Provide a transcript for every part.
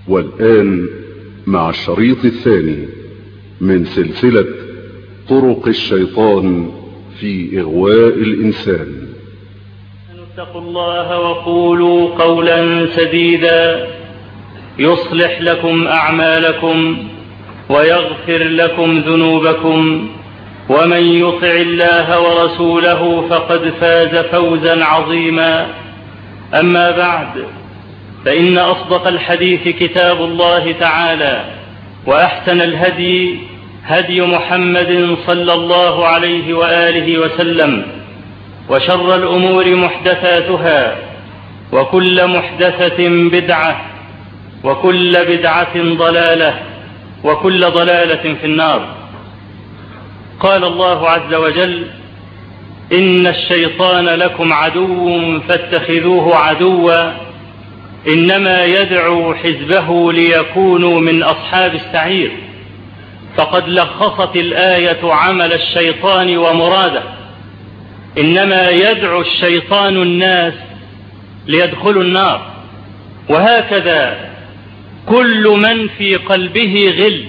والآن مع الشريط الثاني من سلسلة طرق الشيطان في إغواء الإنسان. اتقوا الله وقولوا قولا سديدا يصلح لكم أعمالكم ويغفر لكم ذنوبكم، ومن يطع الله ورسوله فقد فاز فوزا عظيما. أما بعد، فإن أصدق الحديث كتاب الله تعالى، وأحسن الهدي هدي محمد صلى الله عليه وآله وسلم، وشر الأمور محدثاتها، وكل محدثة بدعة، وكل بدعة ضلالة، وكل ضلالة في النار. قال الله عز وجل: إن الشيطان لكم عدو فاتخذوه عدوا إنما يدعو حزبه ليكونوا من أصحاب السعير. فقد لخصت الآية عمل الشيطان ومراده: إنما يدعو الشيطان الناس ليدخلوا النار. وهكذا كل من في قلبه غل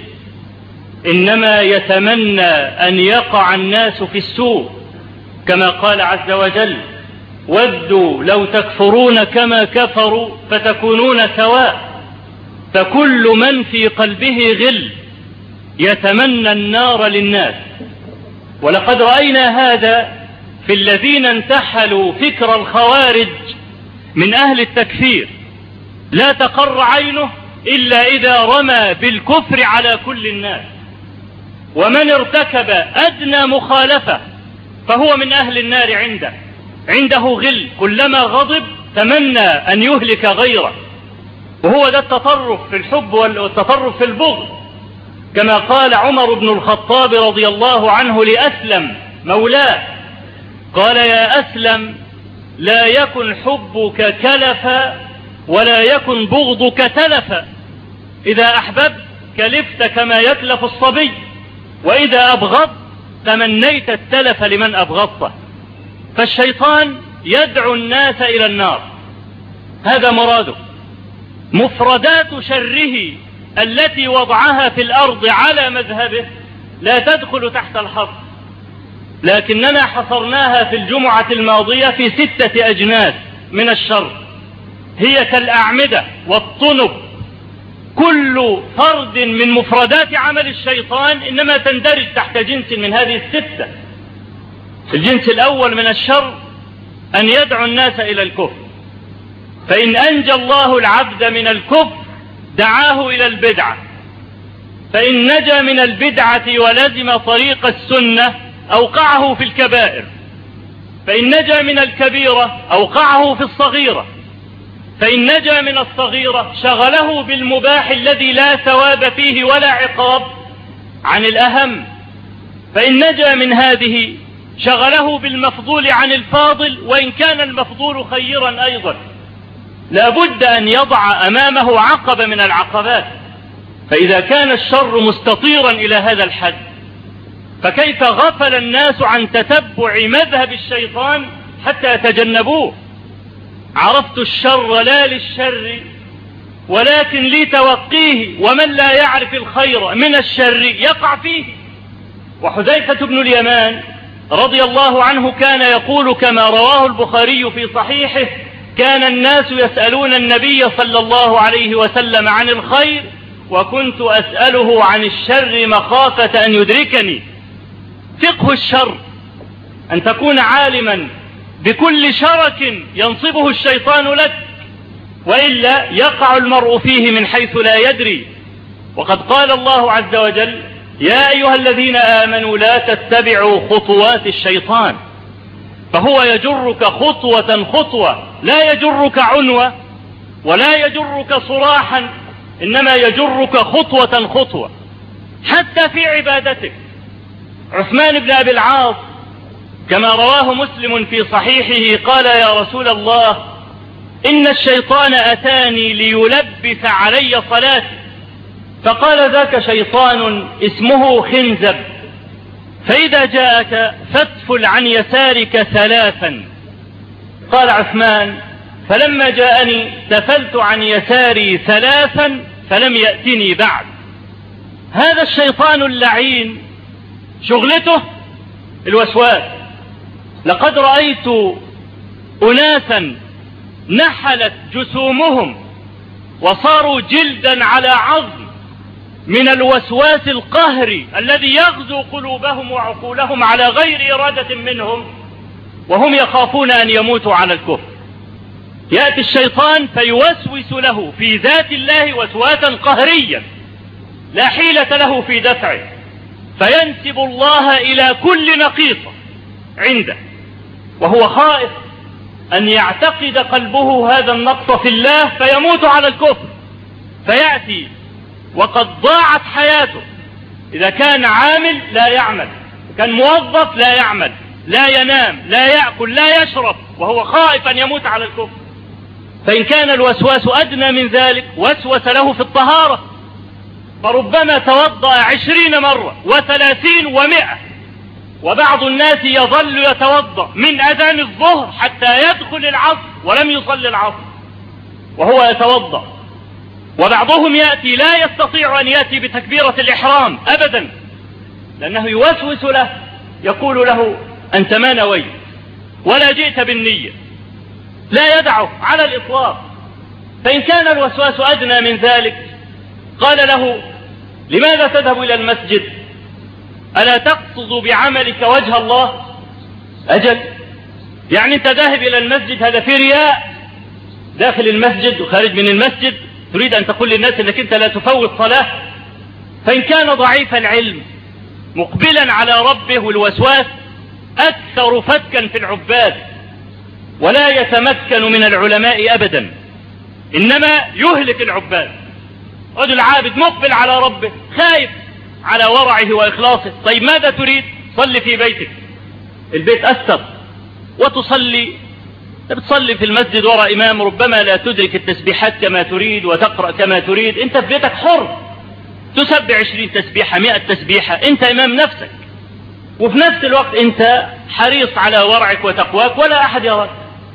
إنما يتمنى أن يقع الناس في السوء، كما قال عز وجل: ودوا لو تكفرون كما كفروا فتكونون سواء. فكل من في قلبه غل يتمنى النار للناس. ولقد رأينا هذا في الذين انتحلوا فكر الخوارج من أهل التكفير، لا تقر عينه إلا إذا رمى بالكفر على كل الناس. ومن ارتكب أدنى مخالفة فهو من أهل النار عنده غل، كلما غضب تمنى أن يهلك غيره. وهو ده التطرف في الحب والتطرف في البغض، كما قال عمر بن الخطاب رضي الله عنه لأسلم مولاه، قال: يا أسلم، لا يكن حبك كلفا ولا يكن بغضك تلفا. إذا أحببت كلفت كما يكلف الصبي، وإذا أبغضت تمنيت التلف لمن أبغضته. فالشيطان يدعو الناس إلى النار، هذا مراده. مفردات شره التي وضعها في الأرض على مذهبه لا تدخل تحت الحصر، لكننا حصرناها في الجمعة الماضية في 6 أجناس من الشر، هي كالأعمدة والطنب. كل فرد من مفردات عمل الشيطان إنما تندرج تحت جنس من هذه 6. الجنس الأول من الشر أن يدعو الناس إلى الكفر، فإن أنجى الله العبد من الكفر دعاه إلى البدعة، فإن نجا من البدعة ولزم طريق السنة أوقعه في الكبائر، فإن نجا من الكبيرة أوقعه في الصغيرة، فإن نجا من الصغيرة شغله بالمباح الذي لا ثواب فيه ولا عقاب عن الأهم، فإن نجا من هذه شغله بالمفضول عن الفاضل وإن كان المفضول خيرا أيضا. لا بد أن يضع أمامه عقبة من العقبات. فإذا كان الشر مستطيرا إلى هذا الحد، فكيف غفل الناس عن تتبع مذهب الشيطان حتى يتجنبوه؟ عرفت الشر لا للشر ولكن لتوقيه، ومن لا يعرف الخير من الشر يقع فيه. وحذيفة بن اليمان رضي الله عنه كان يقول كما رواه البخاري في صحيحه: كان الناس يسألون النبي صلى الله عليه وسلم عن الخير، وكنت أسأله عن الشر مخافة أن يدركني. فقه الشر أن تكون عالما بكل شرك ينصبه الشيطان لك، وإلا يقع المرء فيه من حيث لا يدري. وقد قال الله عز وجل: يا أيها الذين آمنوا لا تتبعوا خطوات الشيطان. فهو يجرك خطوة خطوة، لا يجرك عنوة ولا يجرك صراحا، إنما يجرك خطوة خطوة حتى في عبادتك. عثمان بن أبي العاص كما رواه مسلم في صحيحه قال: يا رسول الله، إن الشيطان أتاني ليلبس علي صلاتي. فقال: ذاك شيطان اسمه خنزب، فإذا جاءك فاتفل عن يسارك 3. قال عثمان: فلما جاءني تفلت عن يساري 3 فلم يأتني بعد. هذا الشيطان اللعين شغلته الوسواس. لقد رأيت أناسا نحلت جسومهم وصاروا جلدا على عظم من الوسواس القهري الذي يغزو قلوبهم وعقولهم على غير إرادة منهم، وهم يخافون أن يموتوا على الكفر. يأتي الشيطان فيوسوس له في ذات الله وسواسا قهريا لا حيلة له في دفعه، فينسب الله إلى كل نقيصة عنده، وهو خائف أن يعتقد قلبه هذا النقص في الله فيموت على الكفر، فيأتي وقد ضاعت حياته. إذا كان عامل لا يعمل، كان موظف لا يعمل، لا ينام، لا يأكل، لا يشرب، وهو خائف أن يموت على الكفر. فإن كان الوسواس أدنى من ذلك وسوس له في الطهارة، فربما توضأ 20 مرة و30 و100، وبعض الناس يظل يتوضأ من أذان الظهر حتى يدخل العصر ولم يصلي العصر وهو يتوضأ. وبعضهم يأتي لا يستطيع أن يأتي بتكبيرة الإحرام أبدا، لأنه يوسوس له، يقول له أنت ما نويت ولا جئت بالنية، لا يدعه على الإطلاق. فإن كان الوسواس أدنى من ذلك قال له لماذا تذهب إلى المسجد؟ ألا تقصد بعملك وجه الله؟ أجل، يعني أنت ذاهب إلى المسجد هذا في رياء، داخل المسجد وخارج من المسجد تريد أن تقول للناس أنك أنت لا تفوت صلاة. فإن كان ضعيف العلم مقبلا على ربه والوسواس أكثر فتكا في العباد، ولا يتمكن من العلماء أبدا، إنما يهلك العباد. رجل عابد مقبل على ربه خايف على ورعه وإخلاصه، طيب ماذا تريد؟ صلي في بيتك، البيت أستر، وتصلي، بتصلي في المسجد وراء إمام ربما لا تدرك التسبيحات كما تريد وتقرأ كما تريد، أنت في بيتك حر تسبح 20 تسبيحة 100 تسبيحة، أنت إمام نفسك، وفي نفس الوقت أنت حريص على ورعك وتقواك ولا أحد يراك.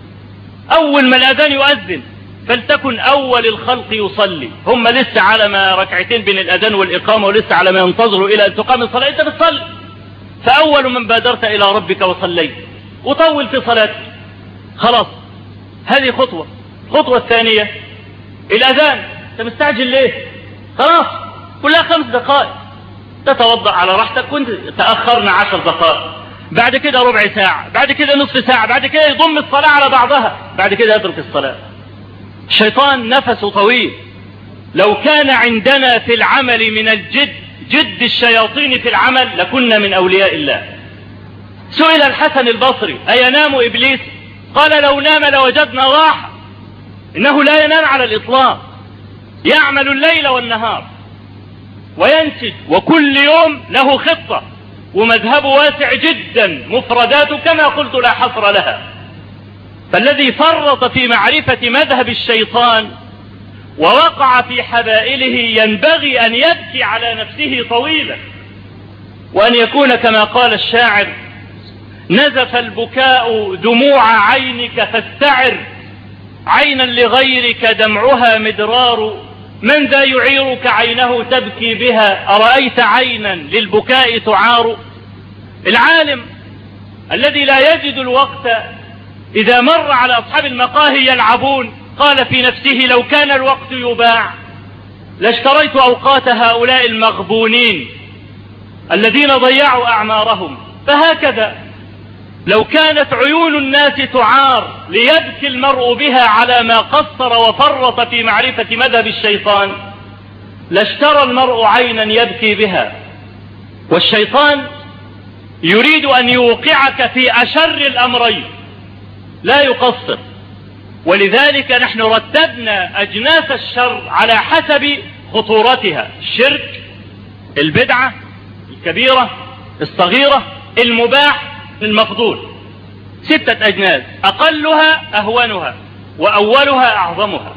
أول ما الأذان يؤذن فلتكن أول الخلق يصلي، هم لسه على ما ركعتين بين الأذان والإقامة ولسه على ما ينتظروا إلى أن تقام الصلاة، أنت بتصلي، فأول من بادرت إلى ربك وصليت وطول في صلاتك. خلاص، هذه خطوة. الخطوة الثانية الأذان، أنت مستعجل ليه؟ خلاص كلها 5 دقائق، تتوضأ على راحتك، كنت تأخرنا 10 دقائق، بعد كده ربع ساعة، بعد كده نصف ساعة، بعد كده يضم الصلاة على بعضها، بعد كده يترك الصلاة. الشيطان نفسه طويل. لو كان عندنا في العمل من الجد جد الشياطين في العمل لكنا من أولياء الله. سئل الحسن البصري أينام إبليس؟ قال لو نام لوجدنا راحة. إنه لا ينام على الإطلاق، يعمل الليل والنهار وينسج، وكل يوم له خطة ومذهب واسع جدا، مفرداته كما قلت لا حصر لها. فالذي فرط في معرفة مذهب الشيطان ووقع في حبائله ينبغي أن يبكي على نفسه طويلا، وأن يكون كما قال الشاعر نزف البكاء دموع عينك فاستعر، عينا لغيرك دمعها مدرار، من ذا يعيرك عينه تبكي بها، أرأيت عينا للبكاء تعار. العالم الذي لا يجد الوقت إذا مر على أصحاب المقاهي يلعبون قال في نفسه لو كان الوقت يباع لاشتريت أوقات هؤلاء المغبونين الذين ضيعوا أعمارهم. فهكذا لو كانت عيون الناس تعار ليبكي المرء بها على ما قصر وفرط في معرفة مذهب الشيطان لاشترى المرء عينا يبكي بها. والشيطان يريد أن يوقعك في أشر الأمرين، لا يقصر. ولذلك نحن رتبنا أجناس الشر على حسب خطورتها: الشرك، البدعة، الكبيرة، الصغيرة، المباح، المفضول. 6 أجناس، أقلها أهونها وأولها أعظمها.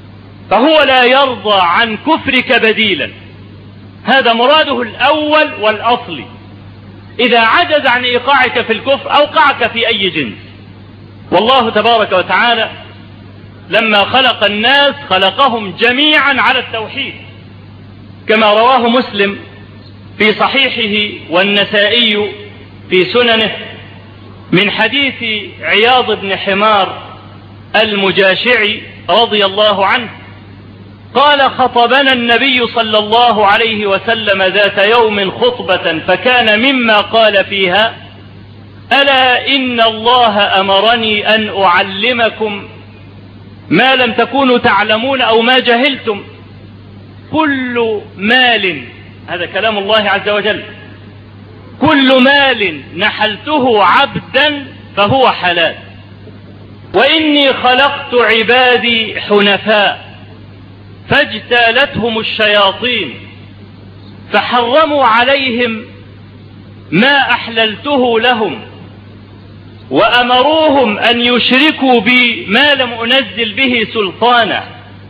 فهو لا يرضى عن كفرك بديلا، هذا مراده الأول والأصلي. إذا عجز عن إيقاعك في الكفر أوقعك في أي جنس. والله تبارك وتعالى لما خلق الناس خلقهم جميعا على التوحيد، كما رواه مسلم في صحيحه والنسائي في سننه من حديث عياض بن حمار المجاشعي رضي الله عنه قال: خطبنا النبي صلى الله عليه وسلم ذات يوم خطبة فكان مما قال فيها: ألا إن الله أمرني أن أعلمكم ما لم تكونوا تعلمون أو ما جهلتم. كل مال، هذا كلام الله عز وجل، كل مال نحلته عبدا فهو حلال، وإني خلقت عبادي حنفاء فاجتالتهم الشياطين فحرموا عليهم ما أحللته لهم وأمروهم أن يشركوا بي ما لم أنزل به سلطانا،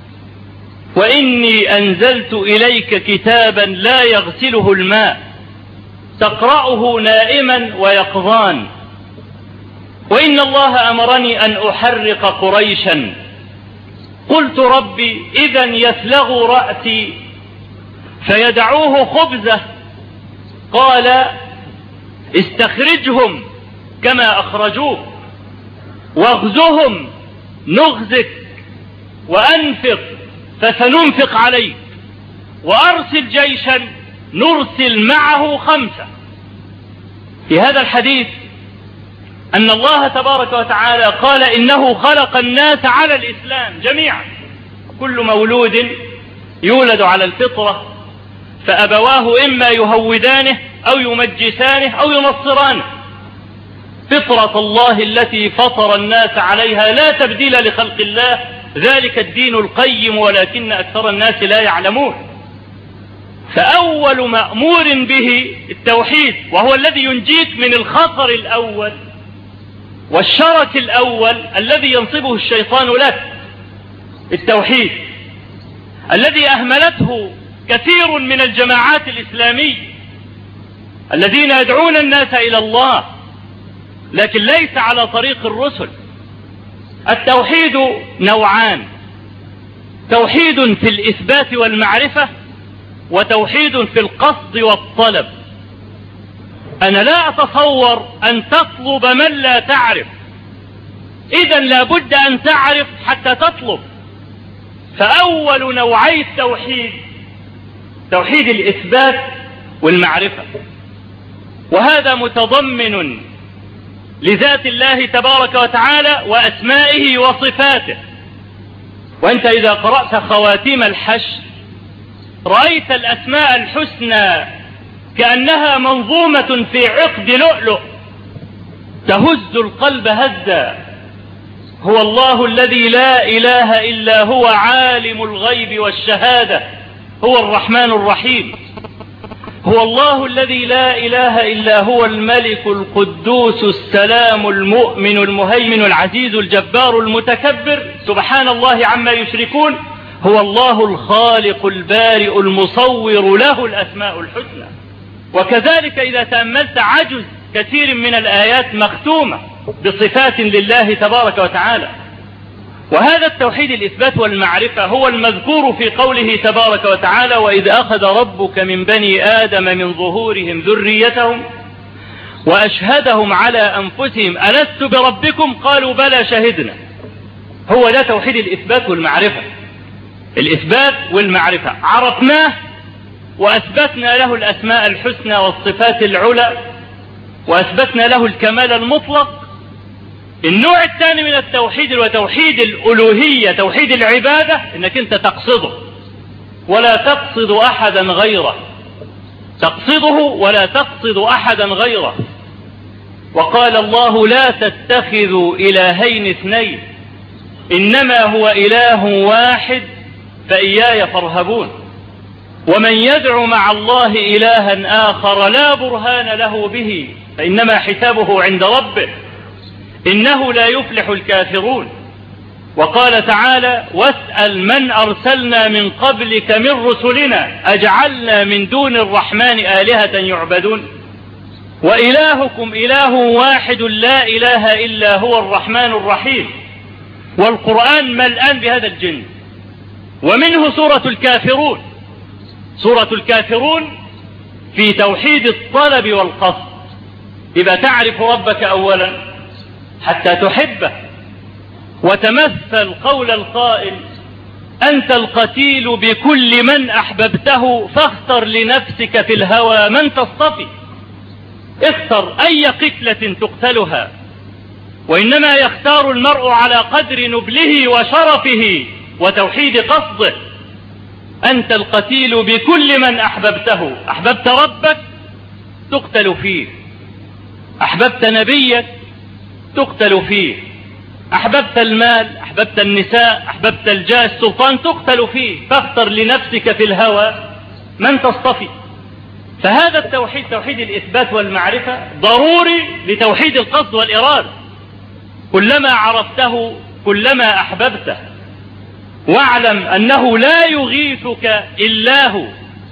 وإني أنزلت إليك كتابا لا يغسله الماء تقرأه نائما ويقظان، وإن الله أمرني أن أحرق قريشا. قلت: ربي إذا يسلغ رأسي فيدعوه خبزه. قال: استخرجهم كما أخرجوك، واغزهم نغزك، وأنفق فسننفق عليك، وأرسل جيشا نرسل معه 5. في هذا الحديث أن الله تبارك وتعالى قال إنه خلق الناس على الإسلام جميعا، كل مولود يولد على الفطرة فأبواه إما يهودانه أو يمجسانه أو ينصرانه، فطرة الله التي فطر الناس عليها لا تبديل لخلق الله، ذلك الدين القيم ولكن أكثر الناس لا يعلمون. فأول مأمور به التوحيد، وهو الذي ينجيك من الخطر الأول والشرك الأول الذي ينصبه الشيطان لك، التوحيد الذي أهملته كثير من الجماعات الإسلامية الذين يدعون الناس إلى الله لكن ليس على طريق الرسل. التوحيد نوعان: توحيد في الإثبات والمعرفة، وتوحيد في القصد والطلب. أنا لا أتصور أن تطلب من لا تعرف، إذن لا بد أن تعرف حتى تطلب. فأول نوعي التوحيد توحيد الإثبات والمعرفة، وهذا متضمن لذات الله تبارك وتعالى وأسمائه وصفاته. وأنت إذا قرأت خواتيم الحشر رأيت الأسماء الحسنى كأنها منظومة في عقد لؤلؤ تهز القلب هزا. هو الله الذي لا إله إلا هو عالم الغيب والشهادة، هو الرحمن الرحيم. هو الله الذي لا إله إلا هو الملك القدوس السلام المؤمن المهيمن العزيز الجبار المتكبر، سبحان الله عما يشركون. هو الله الخالق البارئ المصور، له الأسماء الحسنى. وكذلك إذا تأملت عجز كثير من الآيات مختومة بصفات لله تبارك وتعالى. وهذا التوحيد الإثبات والمعرفة هو المذكور في قوله تبارك وتعالى: وإذ أخذ ربك من بني آدم من ظهورهم ذريتهم وأشهدهم على أنفسهم ألست بربكم قالوا بلى شهدنا. هو ده توحيد الإثبات والمعرفة. الإثبات والمعرفة عرفناه وأثبتنا له الأسماء الحسنى والصفات العلى وأثبتنا له الكمال المطلق. النوع الثاني من التوحيد هو توحيد الألوهية، توحيد العبادة، إنك أنت تقصده ولا تقصد أحدا غيره، تقصده ولا تقصد أحدا غيره. وقال الله: لا تتخذوا إلهين اثنين إنما هو إله واحد فإياي فارهبون. ومن يدعو مع الله إلها آخر لا برهان له به فإنما حسابه عند ربه إنه لا يفلح الكافرون. وقال تعالى: واسأل من أرسلنا من قبلك من رسلنا أجعلنا من دون الرحمن آلهة يعبدون وإلهكم إله واحد لا إله إلا هو الرحمن الرحيم. والقرآن ملآن بهذا الجنس. ومنه سورة الكافرون. سورة الكافرون في توحيد الطلب والقصد. يبقى تعرف ربك أولا حتى تحبه، وتمثل قول القائل: أنت القتيل بكل من أحببته فاختر لنفسك في الهوى من تصطفي. اختر أي قتلة تقتلها، وإنما يختار المرء على قدر نبله وشرفه وتوحيد قصده. أنت القتيل بكل من أحببته. أحببت ربك تقتل فيه، أحببت نبيك تقتل فيه، أحببت المال، أحببت النساء، أحببت الجاه، السلطان، تقتل فيه. فاختر لنفسك في الهوى من تصطفي. فهذا التوحيد، توحيد الإثبات والمعرفة، ضروري لتوحيد القصد والإرادة. كلما عرفته كلما أحببته. واعلم أنه لا يغيثك إلا هو،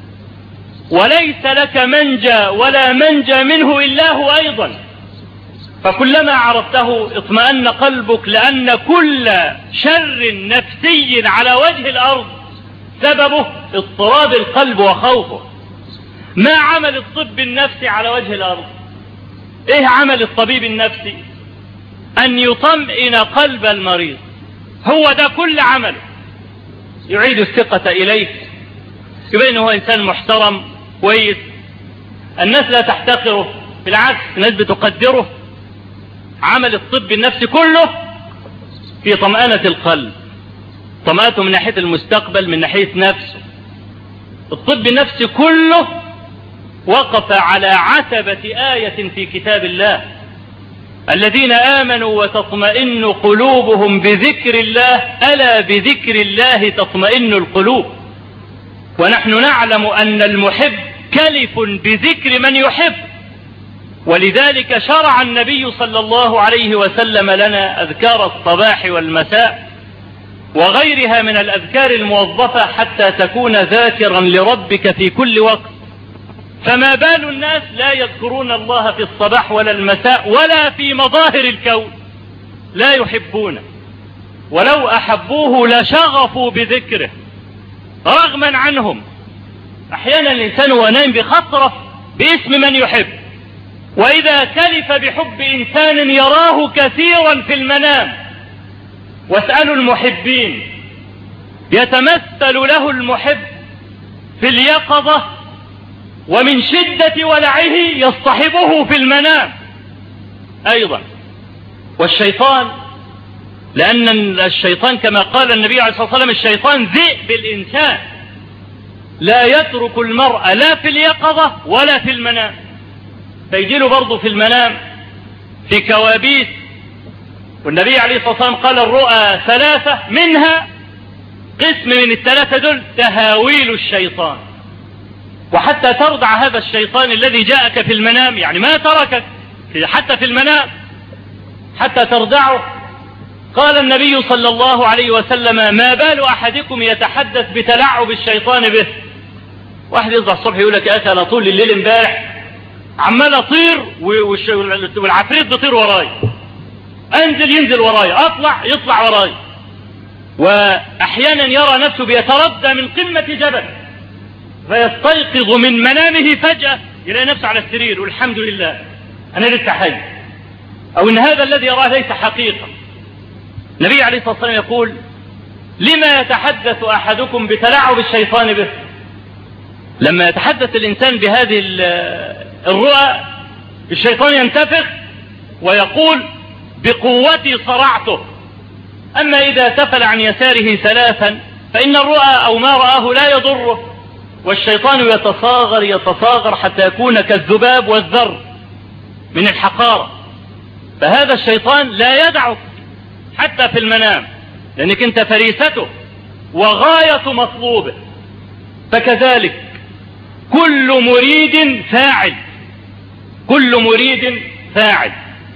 وليس لك منجى ولا منجى منه إلا هو أيضا. فكلما عرفته اطمأن قلبك، لأن كل شر نفسي على وجه الأرض سببه اضطراب القلب وخوفه. ما عمل الطب النفسي على وجه الأرض؟ ايه عمل الطبيب النفسي؟ أن يطمئن قلب المريض. هو ده كل عمله، يعيد الثقة إليه، يبين هو إنسان محترم كويس، الناس لا تحتقره، بالعكس الناس بتقدره. عمل الطب النفسي كله في طمأنة القلب، طمأنته من ناحية المستقبل، من ناحية نفسه. الطب النفسي كله وقف على عتبة آية في كتاب الله: الذين آمنوا وتطمئن قلوبهم بذكر الله، ألا بذكر الله تطمئن القلوب. ونحن نعلم أن المحب كلف بذكر من يحب، ولذلك شرع النبي صلى الله عليه وسلم لنا أذكار الصباح والمساء وغيرها من الأذكار الموظفة حتى تكون ذاكرا لربك في كل وقت. فما بال الناس لا يذكرون الله في الصباح ولا المساء ولا في مظاهر الكون، لا يحبونه، ولو أحبوه لشغفوا بذكره رغما عنهم. أحيانا الإنسان ونام بخطرة باسم من يحب، وإذا كلف بحب إنسان يراه كثيرا في المنام. واسألوا المحبين، يتمثل له المحب في اليقظة، ومن شدة ولعه يصطحبه في المنام أيضا. والشيطان، لأن الشيطان كما قال النبي عليه الصلاة والسلام: الشيطان ذئب الإنسان، لا يترك المرء لا في اليقظة ولا في المنام. فيجيله برضه في المنام في كوابيس. والنبي عليه الصلاة والسلام قال: الرؤى ثلاثة، منها قسم من الثلاثة دول تهاويل الشيطان. وحتى ترضع هذا الشيطان الذي جاءك في المنام، يعني ما تركك حتى في المنام، حتى ترضعه. قال النبي صلى الله عليه وسلم: ما بال أحدكم يتحدث بتلعب الشيطان به. واحد يصبح الصبح يقول لك: يا أخي أنا طول الليل امبارح عمال أطير والعفريت بيطير وراي، أنزل ينزل وراي، أطلع يطلع وراي. وأحيانا يرى نفسه بيتردى من قمة جبل، فيستيقظ من منامه فجأة يلاقي نفسه على السرير والحمد لله أنا لسه حي، أو إن هذا الذي يراه ليس حقيقة. النبي عليه الصلاة والسلام يقول: لما يتحدث أحدكم بتلاعب الشيطان به؟ لما يتحدث الإنسان بهذه الرؤى الشيطان ينتفخ ويقول: بقوتي صرعته. أما إذا تفل عن يساره ثلاثا فإن الرؤى أو ما رآه لا يضره، والشيطان يتصاغر حتى يكون كالذباب والذر من الحقارة. فهذا الشيطان لا يدعك حتى في المنام، لأنك أنت فريسته وغاية مطلوبه. فكذلك كل مريد فاعل، كل مريد فاعل.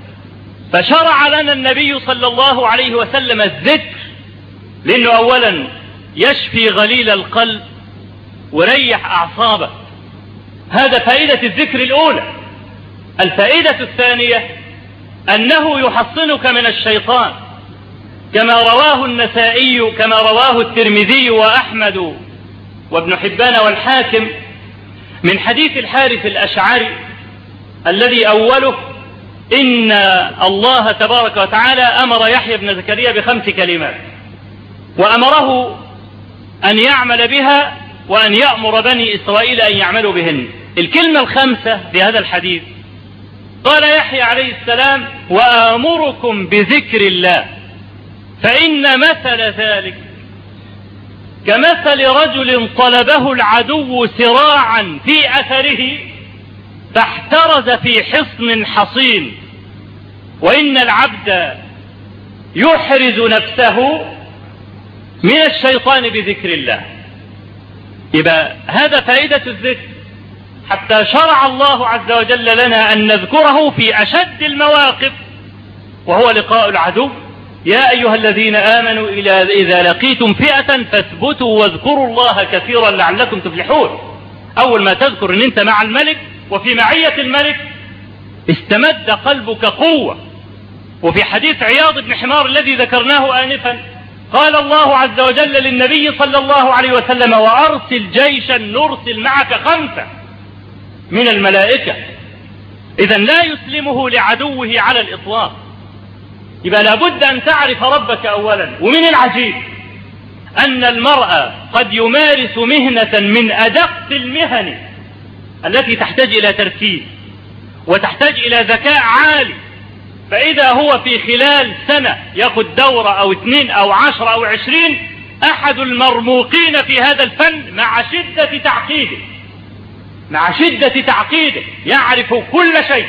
فشرع لنا النبي صلى الله عليه وسلم الذكر، لأنه أولا يشفي غليل القلب وريح أعصابه. هذا فائدة الذكر الأولى. الفائدة الثانية أنه يحصنك من الشيطان، كما رواه النسائي كما رواه الترمذي وأحمد وابن حبان والحاكم من حديث الحارث الأشعري الذي أوله إن الله تبارك وتعالى أمر يحيى بن زكريا ب5 كلمات، وأمره أن يعمل بها وأن يأمر بني إسرائيل أن يعملوا بهن. الكلمة ال5 في هذا الحديث قال يحيى عليه السلام: وآمركم بذكر الله، فإن مثل ذلك كمثل رجل طلبه العدو سراعا في أثره فاحترز في حصن حصين، وإن العبد يحرز نفسه من الشيطان بذكر الله. يبقى هذا فائدة الذكر، حتى شرع الله عز وجل لنا أن نذكره في أشد المواقف وهو لقاء العدو. يا أيها الذين آمنوا إذا لقيتم فئة فاثبتوا واذكروا الله كثيرا لعلكم تفلحون. أول ما تذكر أن أنت مع الملك وفي معية الملك استمد قلبك قوة. وفي حديث عياض بن حمار الذي ذكرناه آنفا قال الله عز وجل للنبي صلى الله عليه وسلم: وأرسل جيشا نرسل معك 5 من الملائكة. إذا لا يسلمه لعدوه على الإطلاق. يبقى لابد أن تعرف ربك أولا. ومن العجيب أن المرء قد يمارس مهنة من أدق المهن التي تحتاج إلى تركيز وتحتاج إلى ذكاء عالي، فإذا هو في خلال سنة يأخذ دورة أو 2 أو 10 أو 20 أحد المرموقين في هذا الفن مع شدة تعقيده يعرف كل شيء.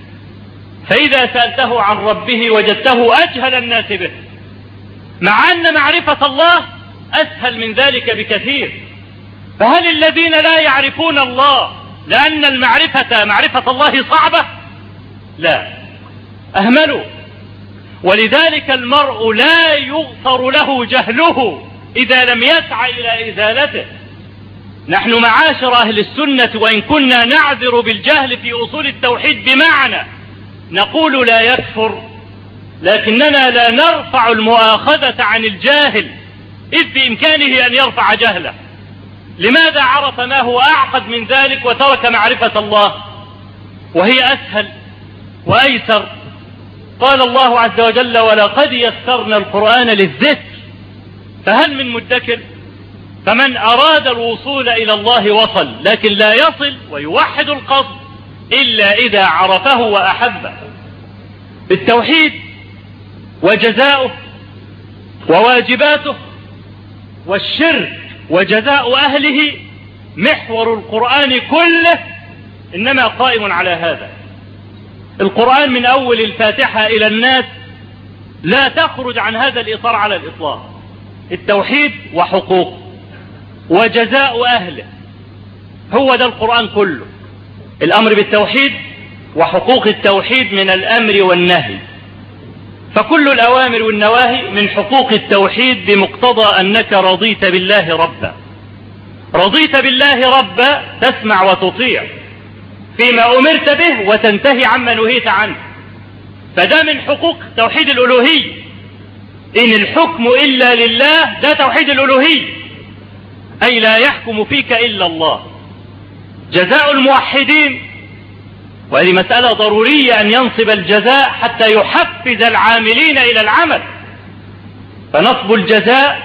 فإذا سألته عن ربه وجدته أجهل الناس به، مع أن معرفة الله أسهل من ذلك بكثير. فهل الذين لا يعرفون الله لأن معرفة الله صعبة؟ لا، أهملوا. ولذلك المرء لا يغفر له جهله إذا لم يسعى إلى إزالته. نحن معاشر أهل السنة وإن كنا نعذر بالجهل في أصول التوحيد بمعنى نقول لا يكفر، لكننا لا نرفع المؤاخذة عن الجاهل إذ بإمكانه أن يرفع جهله. لماذا عرف ما هو أعقد من ذلك وترك معرفة الله وهي أسهل وأيسر؟ قال الله عز وجل: ولقد يسرنا القرآن للذكر فهل من مدكر؟ فمن أراد الوصول إلى الله وصل، لكن لا يصل ويوحد القصد إلا إذا عرفه وأحبه. التوحيد وجزاؤه وواجباته والشرك وجزاء أهله محور القرآن كله إنما قائم على هذا. القرآن من أول الفاتحة إلى الناس لا تخرج عن هذا الإطار على الإطلاق. التوحيد وحقوقه وجزاء أهله، هو ده القرآن كله. الأمر بالتوحيد وحقوق التوحيد من الأمر والنهي، فكل الأوامر والنواهي من حقوق التوحيد بمقتضى أنك رضيت بالله ربا. رضيت بالله ربا تسمع وتطيع فيما أمرت به وتنتهي عما نهيت عنه، فده من حقوق توحيد الألوهية. إن الحكم إلا لله، ده توحيد الألوهية، أي لا يحكم فيك إلا الله. جزاء الموحدين، وهذه مسألة ضرورية أن ينصب الجزاء حتى يحفز العاملين إلى العمل. فنصب الجزاء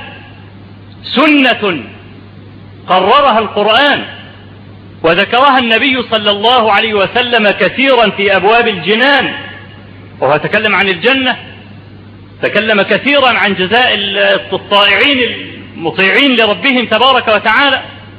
سنة قررها القرآن وذكرها النبي صلى الله عليه وسلم كثيرا في أبواب الجنان، وهو تكلم عن الجنة، تكلم كثيرا عن جزاء الطائعين المطيعين لربهم تبارك وتعالى،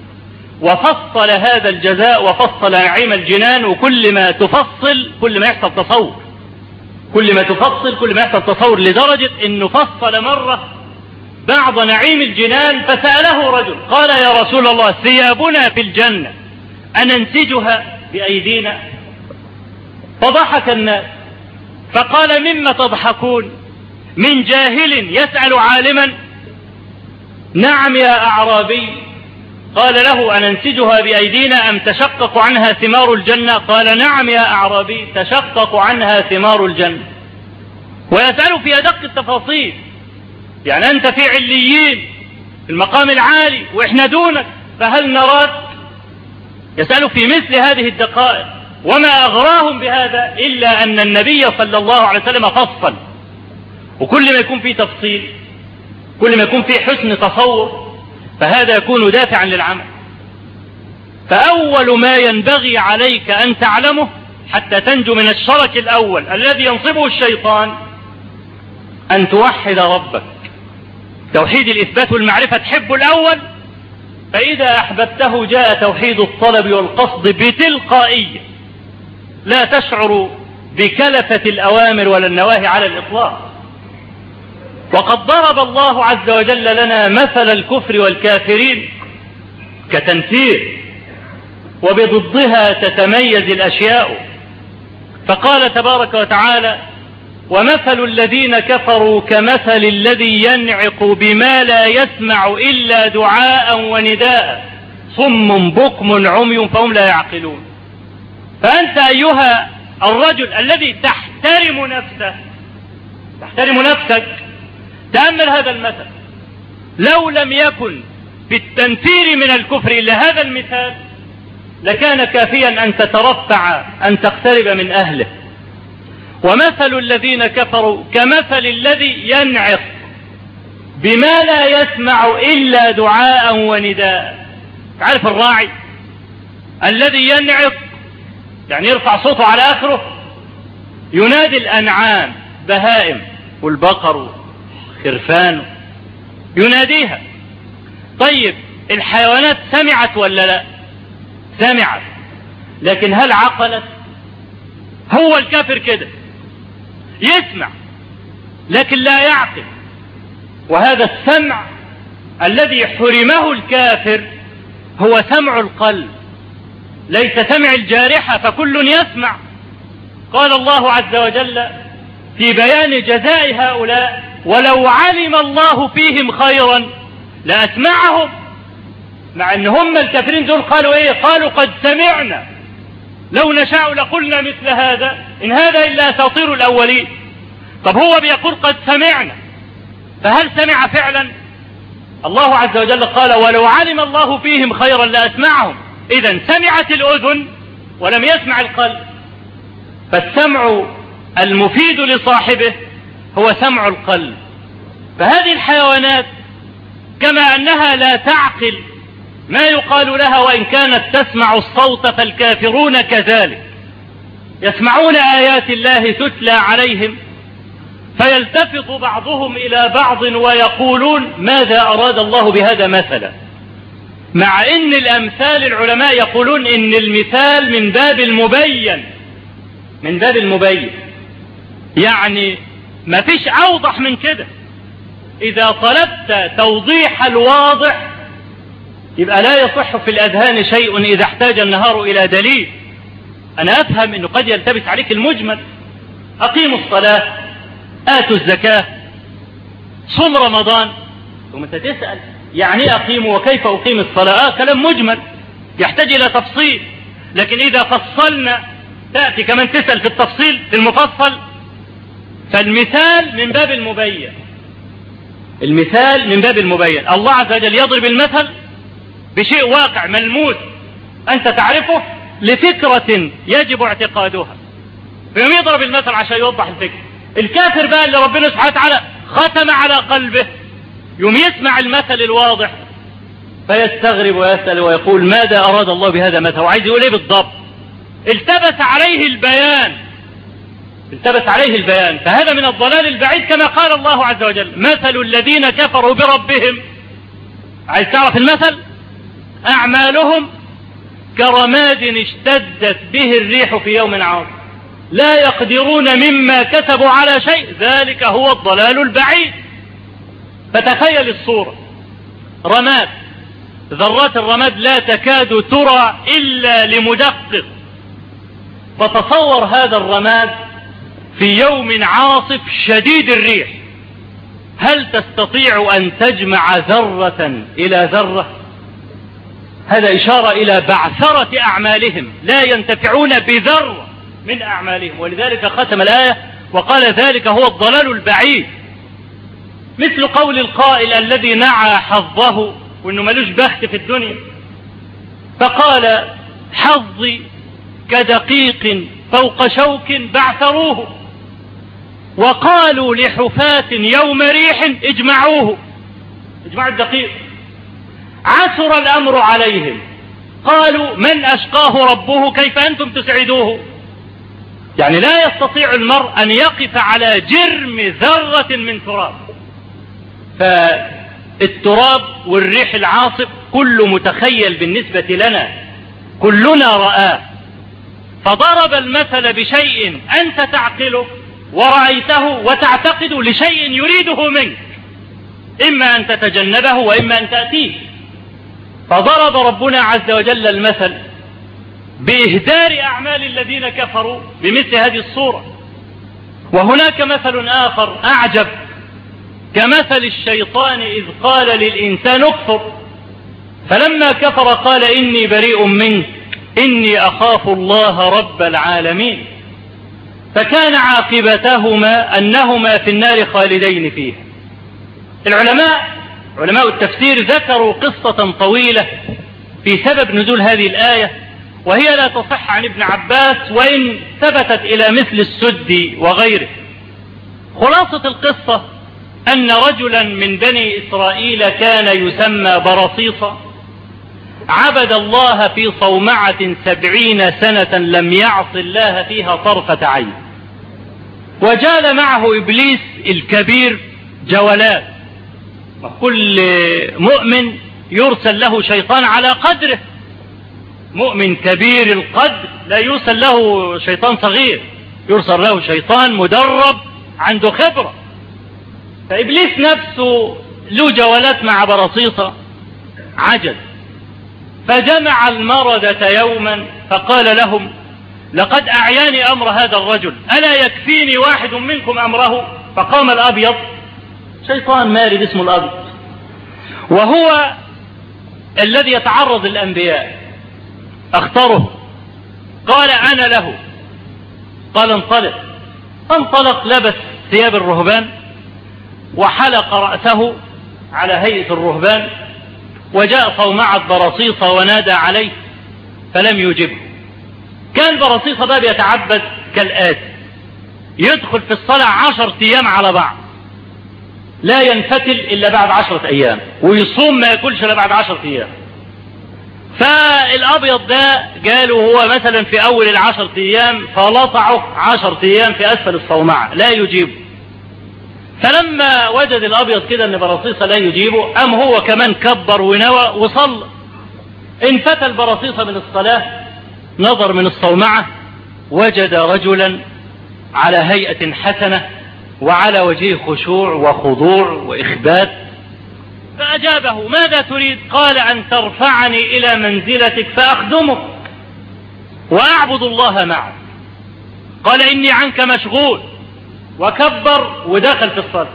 وفصل هذا الجزاء وفصل نعيم الجنان. وكل ما تفصل كل ما يحصل تصور، كل ما تفصل كل ما يحصل تصور، لدرجة انه فصل مرة بعض نعيم الجنان فسأله رجل قال: يا رسول الله، ثيابنا في الجنة أننسجها بأيدينا؟ فضحك الناس فقال: مما تضحكون؟ من جاهل يسأل عالما؟ نعم يا أعرابي. قال له: أننسجها بأيدينا أم تشقق عنها ثمار الجنة؟ قال: نعم يا أعرابي، تشقق عنها ثمار الجنة. ويسأل في أدق التفاصيل. يعني أنت في عليين في المقام العالي وإحنا دونك، فهل نراك؟ يسألوا في مثل هذه الدقائق. وما أغراهم بهذا إلا أن النبي صلى الله عليه وسلم فصل، وكل ما يكون فيه تفصيل، كل ما يكون فيه حسن تصور، فهذا يكون دافعا للعمل. فأول ما ينبغي عليك أن تعلمه حتى تنجو من الشرك الأول الذي ينصبه الشيطان أن توحد ربك، توحيد الإثبات والمعرفة تحب الأول، فإذا أحببته جاء توحيد الطلب والقصد بتلقائية، لا تشعر بكلفة الأوامر ولا النواهي على الإطلاق. وقد ضرب الله عز وجل لنا مثل الكفر والكافرين كتنفير، وبضدها تتميز الأشياء، فقال تبارك وتعالى: ومثل الذين كفروا كمثل الذي ينعق بما لا يسمع إلا دعاء ونداء صم بكم عمي فهم لا يعقلون. فأنت أيها الرجل الذي تحترم نفسك تأمل هذا المثل. لو لم يكن في التنفير من الكفر إلا هذا المثال لكان كافيا أن تترفع أن تقترب من أهله. ومثل الذين كفروا كمثل الذي ينعق بما لا يسمع إلا دعاء ونداء. تعرف الراعي الذي ينعق يعني يرفع صوته على آخره، ينادي الأنعام بهائم والبقر خرفان يناديها. طيب الحيوانات سمعت ولا لا؟ سمعت، لكن هل عقلت؟ هو الكافر كده يسمع لكن لا يعقل. وهذا السمع الذي حرمه الكافر هو سمع القلب، ليس سمع الجارحة، فكل يسمع. قال الله عز وجل في بيان جزاء هؤلاء: ولو علم الله فيهم خيرا لأسمعهم. مع ان هم الكافرين دول قالوا ايه؟ قالوا قد سمعنا لو نشاء لقلنا مثل هذا إن هذا إلا أساطير الأولين. طب هو بيقول قد سمعنا، فهل سمع فعلا؟ الله عز وجل قال: ولو علم الله فيهم خيرا لأسمعهم. إذن سمعت الأذن ولم يسمع القلب. فالسمع المفيد لصاحبه هو سمع القلب. فهذه الحيوانات كما أنها لا تعقل ما يقال لها وإن كانت تسمع الصوت، فالكافرون كذلك يسمعون آيات الله تتلى عليهم فيلتفت بعضهم إلى بعض ويقولون ماذا أراد الله بهذا مثلا. مع إن الأمثال العلماء يقولون إن المثال من باب المبين، يعني ما فيش أوضح من كده. إذا طلبت توضيح الواضح يبقى لا يصح في الأذهان شيء إذا احتاج النهار إلى دليل. أنا أفهم أنه قد يلتبس عليك المجمل: أقيموا الصلاة، آتوا الزكاة، صم رمضان. ثم أنت تسأل يعني أقيم وكيف أقيم الصلاة؟ كلام مجمل يحتاج إلى تفصيل. لكن إذا فصلنا تأتي كمان تسأل في التفصيل في المفصل. فالمثال من باب المبين، المثال من باب المبين. الله عز وجل يضرب المثل بشيء واقع ملموس أنت تعرفه لفكرة يجب اعتقادها، فيوم يضرب المثل عشان يوضح الفكرة. الكافر بقى اللي ربنا سبحانه وتعالى ختم على قلبه يوم يسمع المثل الواضح فيستغرب ويسأل ويقول ماذا أراد الله بهذا مثل، وعايز يقول ايه بالضبط. التبس عليه البيان. فهذا من الضلال البعيد كما قال الله عز وجل: مثل الذين كفروا بربهم. عايز تعرف المثل؟ أعمالهم كرماد اشتدت به الريح في يوم عاصف لا يقدرون مما كسبوا على شيء ذلك هو الضلال البعيد. فتخيل الصورة: رماد، ذرات الرماد لا تكاد ترى إلا لمدقق. فتصور هذا الرماد في يوم عاصف شديد الريح، هل تستطيع أن تجمع ذرة إلى ذرة؟ هذا إشارة إلى بعثرة أعمالهم، لا ينتفعون بذرة من أعمالهم. ولذلك ختم الآية وقال ذلك هو الضلال البعيد. مثل قول القائل الذي نعى حظه وانه ملوش بخت في الدنيا، فقال حظي كدقيق فوق شوك بعثروه، وقالوا لحفاة يوم ريح اجمعوه، اجمعوا الدقيق. عثر الأمر عليهم، قالوا من أشقاه ربه كيف أنتم تسعدوه. يعني لا يستطيع المرء أن يقف على جرم ذرة من تراب. فالتراب والريح العاصف كله متخيل بالنسبة لنا، كلنا رآه. فضرب المثل بشيء أنت تعقله ورأيته وتعتقد لشيء يريده منك، إما أن تتجنبه وإما أن تأتيه. فضرب ربنا عز وجل المثل بإهدار أعمال الذين كفروا بمثل هذه الصورة. وهناك مثل آخر أعجب، كمثل الشيطان إذ قال للإنسان اكفر، فلما كفر قال إني بريء منك إني أخاف الله رب العالمين. فكان عاقبتهما أنهما في النار خالدين فيه. علماء التفسير ذكروا قصة طويلة في سبب نزول هذه الآية، وهي لا تصح عن ابن عباس وإن ثبتت إلى مثل السدي وغيره. خلاصة القصة أن رجلا من بني إسرائيل كان يسمى برصيصة، عبد الله في صومعة 70 سنة لم يعص الله فيها طرفة عين. وجال معه إبليس الكبير جولات، وكل مؤمن يرسل له شيطان على قدره. مؤمن كبير القدر لا يرسل له شيطان صغير، يرسل له شيطان مدرب عنده خبرة. فإبليس نفسه له جولات مع برصيصة، عجز. فجمع المردة يوما فقال لهم لقد أعياني أمر هذا الرجل، ألا يكفيني واحد منكم أمره؟ فقام الأبيض، شيطان مارد اسمه الأبيض، وهو الذي يتعرض للأنبياء، اختاره، قال أنا له. قال انطلق، لبس ثياب الرهبان وحلق رأسه على هيئة الرهبان، وجاء صومعة برصيصة ونادى عليه فلم يجبه. كان برصيصة باب يتعبد كالآتي: يدخل في الصلاة 10 أيام على بعض، لا ينفتل إلا بعد 10 أيام، ويصوم ما يأكلش إلا بعد 10 أيام. فالأبيض ده قالوا هو مثلا في أول 10 أيام، فلطعه 10 أيام في أسفل الصومعة لا يجيبه. فلما وجد الأبيض كده أن برصيصة لا يجيبه، أم هو كمان كبر ونوى وصلى. انفتل برصيصة من الصلاة، نظر من الصومعة وجد رجلا على هيئة حسنة وعلى وجهه خشوع وخضوع وإخبات، فأجابه: ماذا تريد؟ قال: أن ترفعني إلى منزلتك فأخدمك وأعبد الله معك. قال: إني عنك مشغول. وكبر ودخل في الصلاة.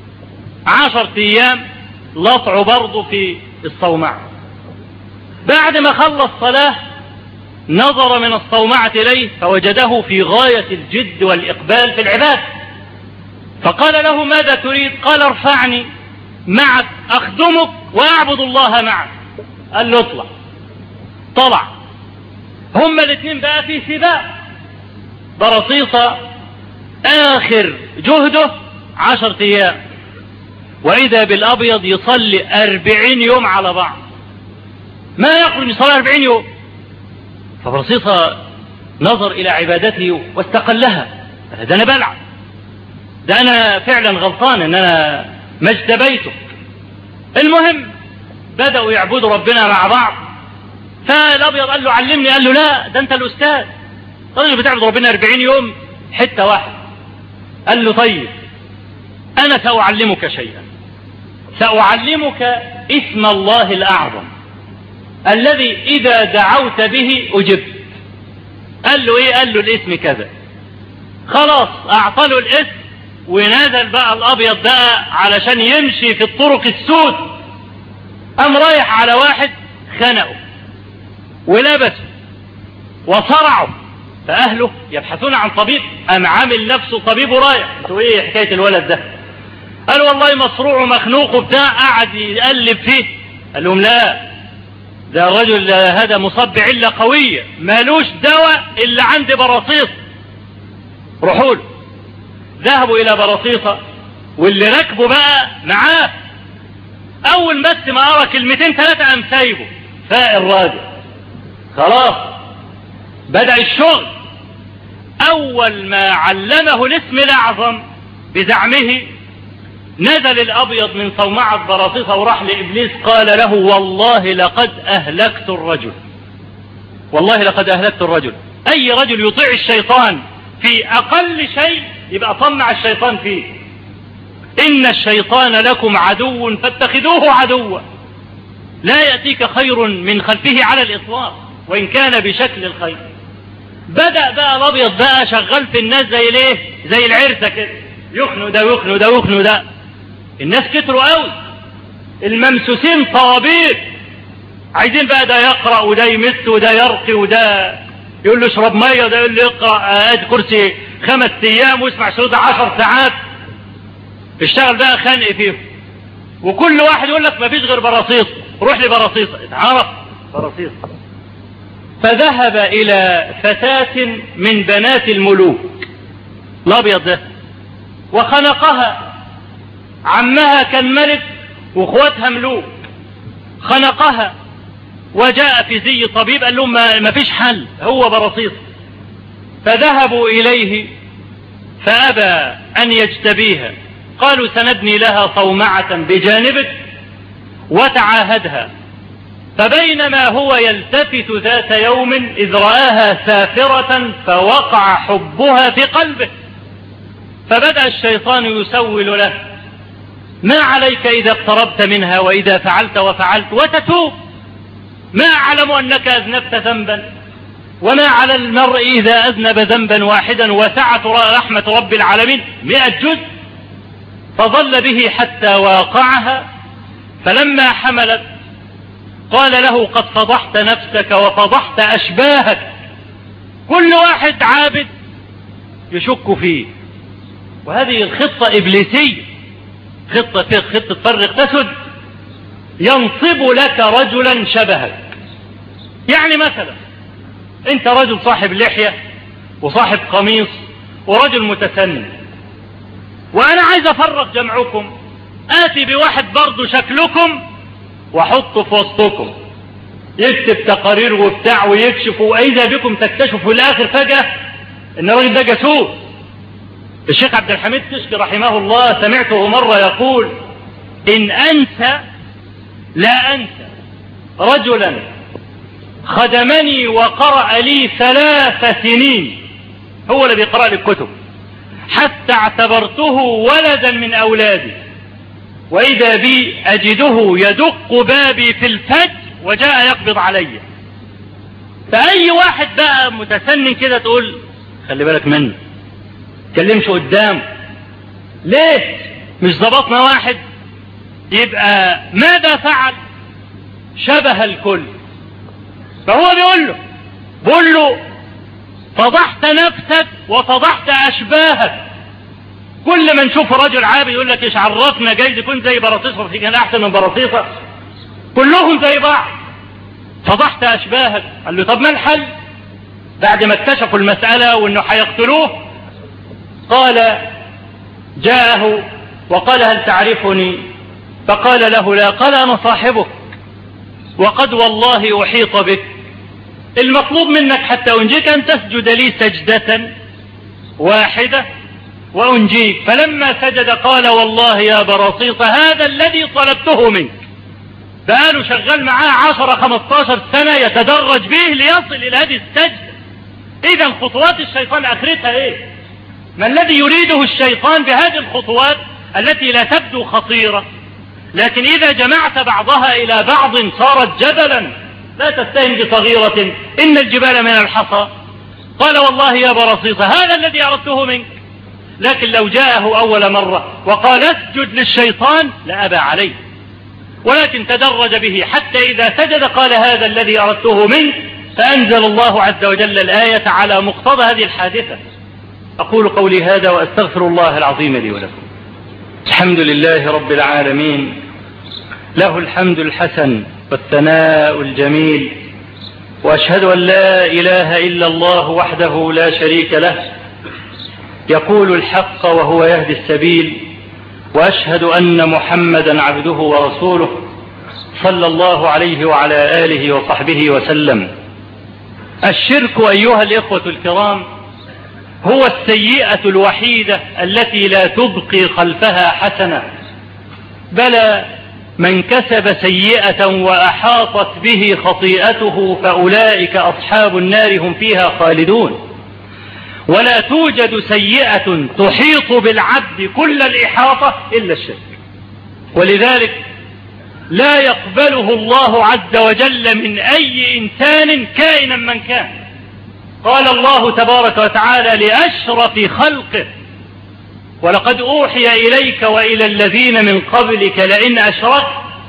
10 أيام لطع برضه في الصومعة. بعد ما خلص صلاة نظر من الصومعة إليه فوجده في غاية الجد والإقبال في العبادة، فقال له: ماذا تريد؟ قال: ارفعني معك أخدمك وأعبد الله معك. قال له: اطلع. طلع. هما الاثنين بقى في سباق. برصيصة آخر جهده 10 أيام، وإذا بالأبيض يصلي 40 يوم على بعض، ما يخرج يصلي 40 يوم. فبرصيصة نظر إلى عبادته واستقلها: ده أنا بلعب، ده أنا فعلا غلطان إن أنا ما اجتبيته. المهم بدأوا يعبدوا ربنا مع بعض. فالأبيض قال له: علمني. قال له: لا، ده أنت الأستاذ، طيب بتعبد ربنا 40 يوم حتة واحد. قال له: طيب أنا سأعلمك شيئا، سأعلمك اسم الله الأعظم الذي إذا دعوت به أجبت. قال له: إيه؟ قال له: الاسم كذا. خلاص أعطله الاسم، ونزل بقى الأبيض بقى علشان يمشي في الطرق السود. قام رايح على واحد خنقه ولبسه وصرعه، فأهله يبحثون عن طبيب، قام عامل نفسه طبيب ورايح. انتوا ايه حكاية الولد ده؟ قالوا والله مصروع ومخنوق وبتاع، قعد يقلب فيه. قال لهم لا، ده الرجل هذا مصاب بعلة قوية مالوش دواء إلا عند براطيس، روحوا له. ذهبوا إلى براطيسة، واللي ركبوا بقى معاه. أول بس ما قرأ كلمتين ثلاثة قام سايبه، فاق الراجل خلاص بدأ الشغل. أول ما علمه الاسم الأعظم بزعمه، نزل الأبيض من صومعة براطيسة وراح لإبليس قال له والله لقد أهلكت الرجل، والله لقد أهلكت الرجل. أي رجل يطيع الشيطان في أقل شيء يبقى طمع الشيطان فيه. إن الشيطان لكم عدو فاتخذوه عدوا، لا يأتيك خير من خلفه على الإطلاق وإن كان بشكل الخير. بدأ بقى الأبيض بقى شغال في الناس زي ليه، زي العرسة كده، يخنوا ده ويخنوا ده ويخنوا ده. الناس كتروا قوي، الممسوسين طوابير، عايزين بقى ده يقرأ وده يمس وده يرقي وده يقول له اشرب ميه وده يقول له اقرأ كرسي 5 أيام واسمع صوت 10 ساعات. اشتغل بقى خنق فيهم، وكل واحد يقول لك ما فيش غير براطيس، روح لبراطيس. اتعرف براطيس، فذهب إلى فتاة من بنات الملوك الأبيض ده وخنقها. عمها كان ملك واخواتها ملوك، خنقها وجاء في زي طبيب قال لهم ما فيش حل، هو براطيس. فذهبوا إليه فأبى أن يجتبيها، قالوا سنبني لها صومعة بجانبك وتعاهدها. فبينما هو يلتفت ذات يوم إذ رآها سافرة فوقع حبها في قلبه، فبدأ الشيطان يسول له ما عليك إذا اقتربت منها وإذا فعلت وفعلت وتتوب، ما أعلم أنك أذنبت ذنبا، وما على المرء إذا أذنب ذنبا واحدا وسعت رحمة رب العالمين 100 جزء. فظل به حتى واقعها، فلما حملت قال له قد فضحت نفسك وفضحت أشباهك. كل واحد عابد يشك فيه، وهذه الخطة إبليسية، خطة فرق تسد، ينصب لك رجلا شبهك. يعني مثلا انت رجل صاحب لحية وصاحب قميص ورجل متسنن، وانا عايز افرق جمعكم، اتي بواحد برضو شكلكم وحطه في وسطكم يكتب تقارير وبتاع ويكشف، واذا بكم تكتشفوا في الاخر فجأة ان الراجل ده جاسوس. الشيخ عبد الحميد كشك رحمه الله سمعته مرة يقول إن أنسى لا أنسى رجلا خدمني وقرأ لي 3 سنين، هو اللي بيقرأ لي الكتب، حتى اعتبرته ولدا من أولادي، وإذا بي أجده يدق بابي في الفجر وجاء يقبض علي. فأي واحد بقى متسنن كده تقول خلي بالك منه، تكلمش قدام ليه؟ مش ضبطنا واحد يبقى ماذا فعل؟ شبه الكل. فهو بيقول له فضحت نفسك وفضحت أشباهك. كل ما نشوف رجل عابد يقول لك ايش عرفنا، جايز يكون زي براطيسة في كان احسن من براطيسة، كلهم زي بعض. فضحت أشباهك. قال له طب ما الحل بعد ما اكتشفوا المسألة وانه هيقتلوه؟ قال جاءه وقال هل تعرفني؟ فقال له لا. قال أنا صاحبك وقد والله أحيط بك، المطلوب منك حتى أنجيك أن تسجد لي سجدة واحدة وأنجيك. فلما سجد قال والله يا براطيس هذا الذي طلبته منك. بقاله شغال معاه 10-15 سنة يتدرج به ليصل إلى هذه السجدة. إذا خطوات الشيطان آخرتها إيه؟ ما الذي يريده الشيطان بهذه الخطوات التي لا تبدو خطيرة، لكن إذا جمعت بعضها إلى بعض صارت جبلا. لا تستهن بصغيرة، إن الجبال من الحصى. قال والله يا براطيس هذا الذي أردته منك. لكن لو جاءه أول مرة وقال اسجد للشيطان لأبى عليه، ولكن تدرج به حتى إذا سجد قال هذا الذي أردته منك، فأنزل الله عز وجل الآية على مقتضى هذه الحادثة. أقول قولي هذا وأستغفر الله العظيم لي ولكم. الحمد لله رب العالمين، له الحمد الحسن والثناء الجميل، وأشهد أن لا إله إلا الله وحده لا شريك له يقول الحق وهو يهدي السبيل، وأشهد أن محمدا عبده ورسوله صلى الله عليه وعلى آله وصحبه وسلم. الشرك أيها الإخوة الكرام هو السيئة الوحيدة التي لا تبقي خلفها حسنة، بل من كسب سيئة وأحاطت به خطيئته فأولئك أصحاب النار هم فيها خالدون. ولا توجد سيئة تحيط بالعبد كل الإحاطة إلا الشرك، ولذلك لا يقبله الله عز وجل من أي إنسان كائنا من كان. قال الله تبارك وتعالى لأشرف خلقه: ولقد أوحي إليك وإلى الذين من قبلك لئن أشركت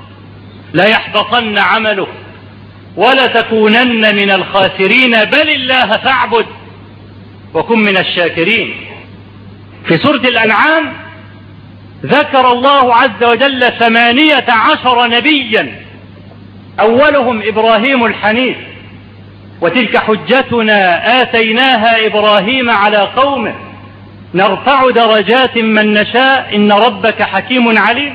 ليحبطن عملك ولتكونن من الخاسرين بل الله فاعبد وكن من الشاكرين. في سورة الأنعام ذكر الله عز وجل 18 نبيا، أولهم إبراهيم الحنيف، وتلك حجتنا آتيناها إبراهيم على قومه نرفع درجات من نشاء إن ربك حكيم عليم.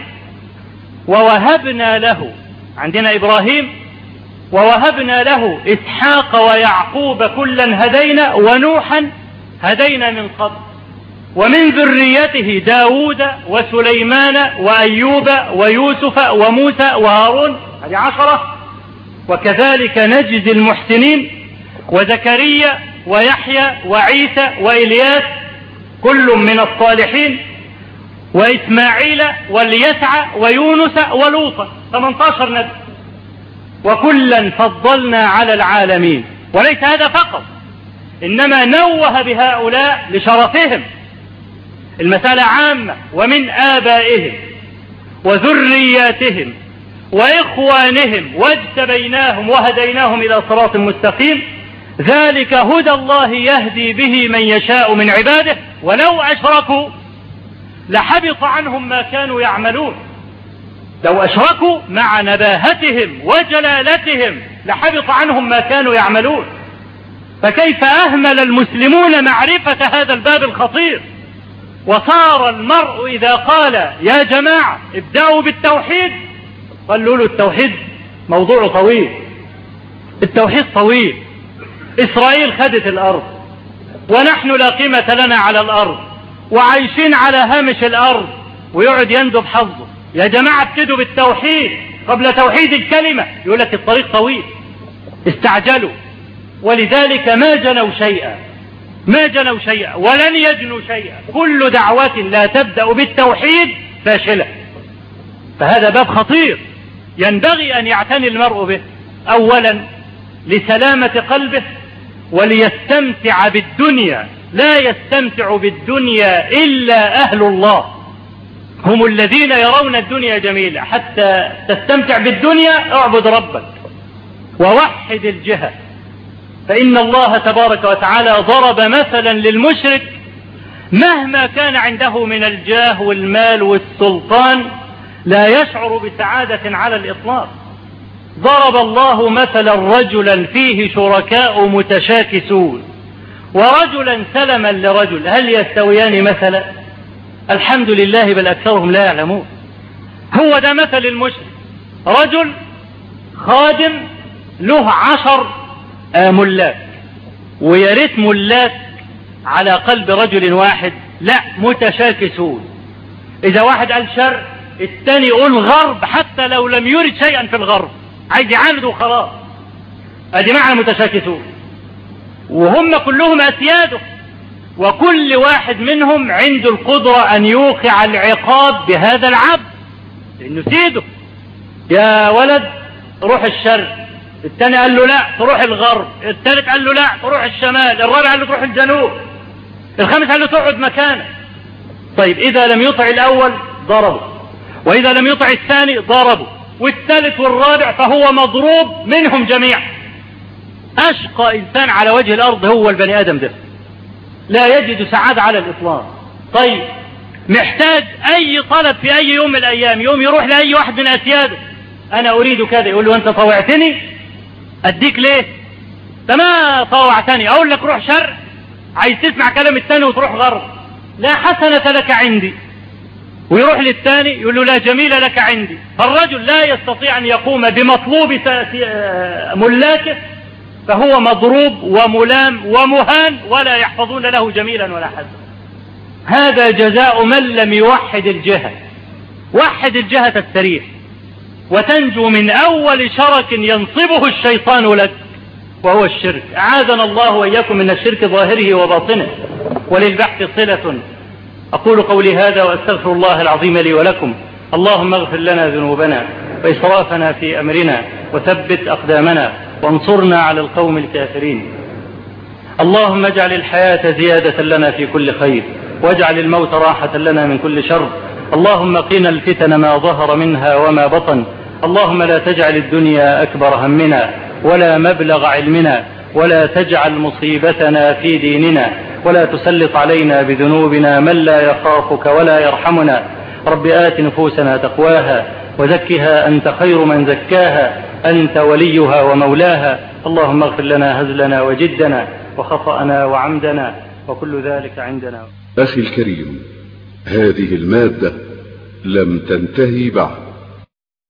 ووهبنا له، عندنا إبراهيم، ووهبنا له إسحاق ويعقوب كلا هدينا ونوحا هدينا من قبل ومن ذريته داود وسليمان وأيوب ويوسف وموسى وهارون، هذه 10. وكذلك نجزي المحسنين، وزكريا ويحيى وعيسى وإلياس كل من الصالحين، وإسماعيل واليسع ويونس ولوطا، 18 نبي، وكلا فضلنا على العالمين. وليس هذا فقط، إنما نوه بهؤلاء لشرفهم، المسألة عامة، ومن آبائهم وذرياتهم وإخوانهم واجتبيناهم وهديناهم إلى صراط مستقيم، ذلك هدى الله يهدي به من يشاء من عباده ولو أشركوا لحبط عنهم ما كانوا يعملون. لو أشركوا مع نباهتهم وجلالتهم لحبط عنهم ما كانوا يعملون. فكيف أهمل المسلمون معرفة هذا الباب الخطير، وصار المرء إذا قال يا جماعة ابدأوا بالتوحيد، قالوا له التوحيد موضوع طويل، التوحيد طويل، إسرائيل خدت الأرض ونحن لا قيمة لنا على الأرض وعايشين على هامش الأرض، ويقعد يندب حظه. يا جماعة ابتدوا بالتوحيد قبل توحيد الكلمة، يقول لك الطريق طويل، استعجلوا، ولذلك ما جنوا شيئا ولن يجنوا شيئا. كل دعوة لا تبدأ بالتوحيد فاشلة. فهذا باب خطير ينبغي أن يعتني المرء به، أولا لسلامة قلبه وليستمتع بالدنيا. لا يستمتع بالدنيا إلا أهل الله، هم الذين يرون الدنيا جميلة. حتى تستمتع بالدنيا اعبد ربك ووحد الجهة، فإن الله تبارك وتعالى ضرب مثلا للمشرك مهما كان عنده من الجاه والمال والسلطان لا يشعر بسعادة على الإطلاق. ضرب الله مثلا رجلا فيه شركاء متشاكسون ورجلا سلما لرجل، هل يستويان مثلا؟ الحمد لله، بل أكثرهم لا يعلمون. هو ده مثل المشرك، رجل خادم له 10 ملاك، ويرث ملاك على قلب رجل واحد، لا، متشاكسون. إذا واحد قال شرق الثاني يقول غرب، حتى لو لم يرد شيئا في الغرب، عايز يعاند وخلاص. ادي معنى متشاكسون، وهم كلهم أسياده، وكل واحد منهم عنده القدرة أن يوقع العقاب بهذا العبد لأنه سيده. يا ولد روح الشرق، الثاني قال له لا تروح الغرب، الثالث قال له لا تروح الشمال، الرابع قال له تروح الجنوب، الخامس قال له تقعد مكانك. طيب إذا لم يطع الأول ضربه، وإذا لم يطع الثاني ضربه، والثالث والرابع فهو مضروب منهم جميعا. أشقى إنسان على وجه الأرض هو البني آدم ده، لا يجد سعادة على الإطلاق. طيب محتاج أي طلب في أي يوم من الأيام، يوم يروح لأي واحد من أسياده أنا أريد كذا، يقول له أنت طوعتني أديك ليه؟ ما طوعتني، أقول لك روح شرق، عايز تسمع كلام الثاني وتروح غرب، لا حسنة لك عندي. ويروح للثاني يقول له لا جميل لك عندي. فالرجل لا يستطيع أن يقوم بمطلوب ملاكه، فهو مضروب وملام ومهان، ولا يحفظون له جميلا ولا حسنا. هذا جزاء من لم يوحد الجهة. وحد الجهة السريع وتنجو من أول شرك ينصبه الشيطان لك، وهو الشرك. أعاذنا الله وإياكم من الشرك ظاهره وباطنه. وللبحث صلة. أقول قولي هذا وأستغفر الله العظيم لي ولكم. اللهم اغفر لنا ذنوبنا وإسرافنا في أمرنا وثبت أقدامنا وانصرنا على القوم الكافرين. اللهم اجعل الحياة زيادة لنا في كل خير، واجعل الموت راحة لنا من كل شر. اللهم قنا الفتن ما ظهر منها وما بطن. اللهم لا تجعل الدنيا أكبر همنا ولا مبلغ علمنا، ولا تجعل مصيبتنا في ديننا، ولا تسلط علينا بذنوبنا من لا يخافك ولا يرحمنا. رب آت نفوسنا تقواها وزكها أنت خير من زكاها، أنت وليها ومولاها. اللهم اغفر لنا هزلنا وجدنا وخطأنا وعمدنا وكل ذلك عندنا. أخي الكريم، هذه المادة لم تنتهي بعد.